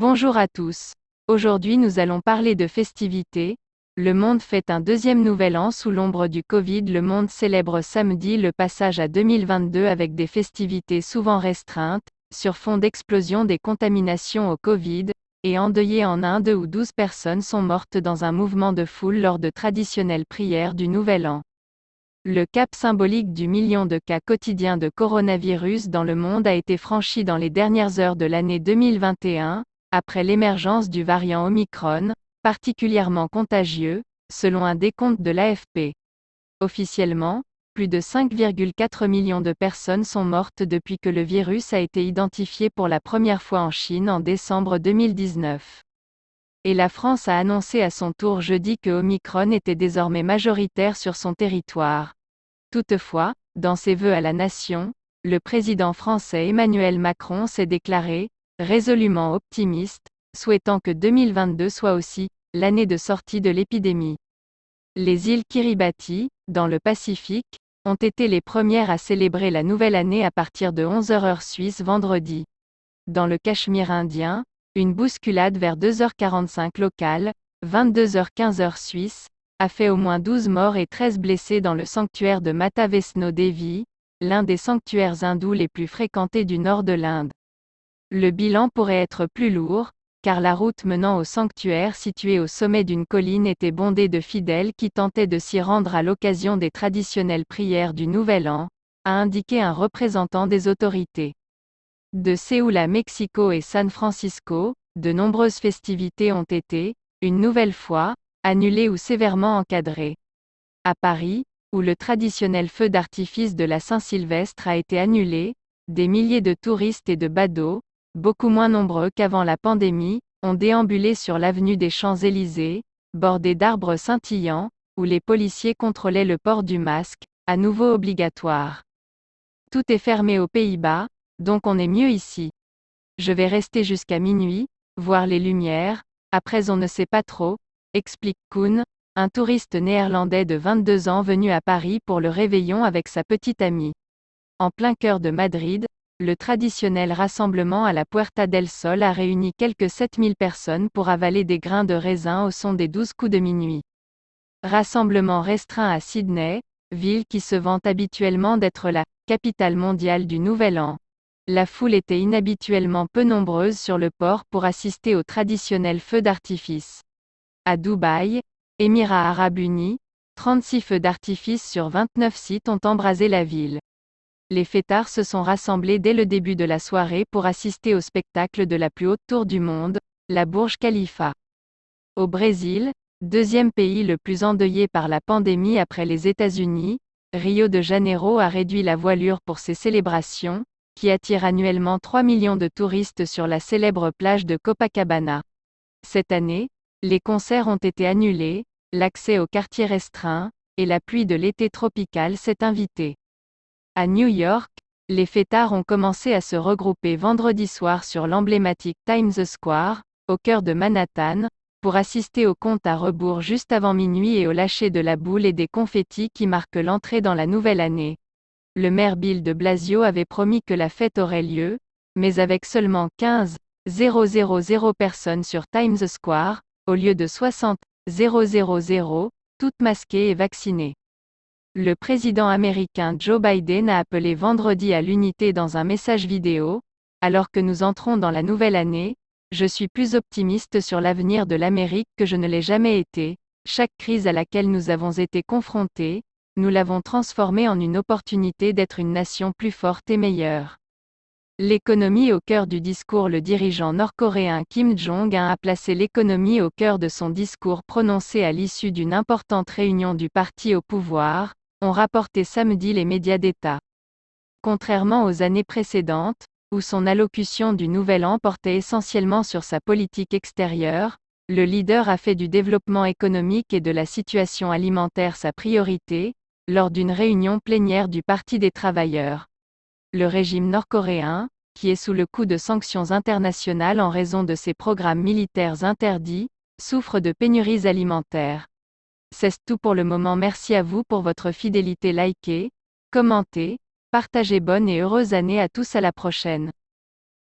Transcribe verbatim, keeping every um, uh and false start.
Bonjour à tous. Aujourd'hui nous allons parler de festivités. Le monde fête un deuxième nouvel an sous l'ombre du Covid. Le monde célèbre samedi le passage à deux mille vingt-deux avec des festivités souvent restreintes, sur fond d'explosion des contaminations au Covid, et endeuillées en Inde où douze personnes sont mortes dans un mouvement de foule lors de traditionnelles prières du Nouvel An. Le cap symbolique du million de cas quotidiens de coronavirus dans le monde a été franchi dans les dernières heures de l'année deux mille vingt et un, après l'émergence du variant Omicron, particulièrement contagieux, selon un décompte de l'A F P. Officiellement, plus de cinq virgule quatre millions de personnes sont mortes depuis que le virus a été identifié pour la première fois en Chine en décembre deux mille dix-neuf. Et la France a annoncé à son tour jeudi que Omicron était désormais majoritaire sur son territoire. Toutefois, dans ses vœux à la nation, le président français Emmanuel Macron s'est déclaré « résolument optimiste », souhaitant que deux mille vingt-deux soit aussi « l'année de sortie de l'épidémie ». Les îles Kiribati, dans le Pacifique, ont été les premières à célébrer la nouvelle année à partir de onze heures heure suisse vendredi. Dans le Cachemire indien, une bousculade vers deux heures quarante-cinq locale, vingt-deux heures quinze heure suisse, a fait au moins douze morts et treize blessés dans le sanctuaire de Mata Vaishno Devi, l'un des sanctuaires hindous les plus fréquentés du nord de l'Inde. Le bilan pourrait être plus lourd, car la route menant au sanctuaire situé au sommet d'une colline était bondée de fidèles qui tentaient de s'y rendre à l'occasion des traditionnelles prières du Nouvel An, a indiqué un représentant des autorités. De Séoul à Mexico et San Francisco, de nombreuses festivités ont été, une nouvelle fois, annulées ou sévèrement encadrées. À Paris, où le traditionnel feu d'artifice de la Saint-Sylvestre a été annulé, des milliers de touristes et de badauds, beaucoup moins nombreux qu'avant la pandémie, ont déambulé sur l'avenue des Champs-Élysées, bordée d'arbres scintillants, où les policiers contrôlaient le port du masque, à nouveau obligatoire. Tout est fermé aux Pays-Bas, donc on est mieux ici. Je vais rester jusqu'à minuit, voir les lumières, après on ne sait pas trop, explique Koen, un touriste néerlandais de vingt-deux ans venu à Paris pour le réveillon avec sa petite amie. En plein cœur de Madrid, le traditionnel rassemblement à la Puerta del Sol a réuni quelques sept mille personnes pour avaler des grains de raisin au son des douze coups de minuit. Rassemblement restreint à Sydney, ville qui se vante habituellement d'être la capitale mondiale du Nouvel An. La foule était inhabituellement peu nombreuse sur le port pour assister au traditionnel feu d'artifice. À Dubaï, Émirats arabes unis, trente-six feux d'artifice sur vingt-neuf sites ont embrasé la ville. Les fêtards se sont rassemblés dès le début de la soirée pour assister au spectacle de la plus haute tour du monde, la Burj Khalifa. Au Brésil, deuxième pays le plus endeuillé par la pandémie après les États-Unis, Rio de Janeiro a réduit la voilure pour ses célébrations, qui attirent annuellement trois millions de touristes sur la célèbre plage de Copacabana. Cette année, les concerts ont été annulés, l'accès aux quartiers restreint, et la pluie de l'été tropical s'est invitée. À New York, les fêtards ont commencé à se regrouper vendredi soir sur l'emblématique Times Square, au cœur de Manhattan, pour assister au compte à rebours juste avant minuit et au lâcher de la boule et des confettis qui marquent l'entrée dans la nouvelle année. Le maire Bill de Blasio avait promis que la fête aurait lieu, mais avec seulement quinze mille personnes sur Times Square, au lieu de soixante mille, toutes masquées et vaccinées. Le président américain Joe Biden a appelé vendredi à l'unité dans un message vidéo. Alors que nous entrons dans la nouvelle année, je suis plus optimiste sur l'avenir de l'Amérique que je ne l'ai jamais été. Chaque crise à laquelle nous avons été confrontés, nous l'avons transformée en une opportunité d'être une nation plus forte et meilleure. L'économie au cœur du discours. Le dirigeant nord-coréen Kim Jong-un a placé l'économie au cœur de son discours prononcé à l'issue d'une importante réunion du parti au pouvoir, ont rapporté samedi les médias d'État. Contrairement aux années précédentes, où son allocution du Nouvel An portait essentiellement sur sa politique extérieure, le leader a fait du développement économique et de la situation alimentaire sa priorité, lors d'une réunion plénière du Parti des travailleurs. Le régime nord-coréen, qui est sous le coup de sanctions internationales en raison de ses programmes militaires interdits, souffre de pénuries alimentaires. C'est tout pour le moment. Merci à vous pour votre fidélité. Likez, commentez, partagez. Bonne et heureuse année à tous. À la prochaine.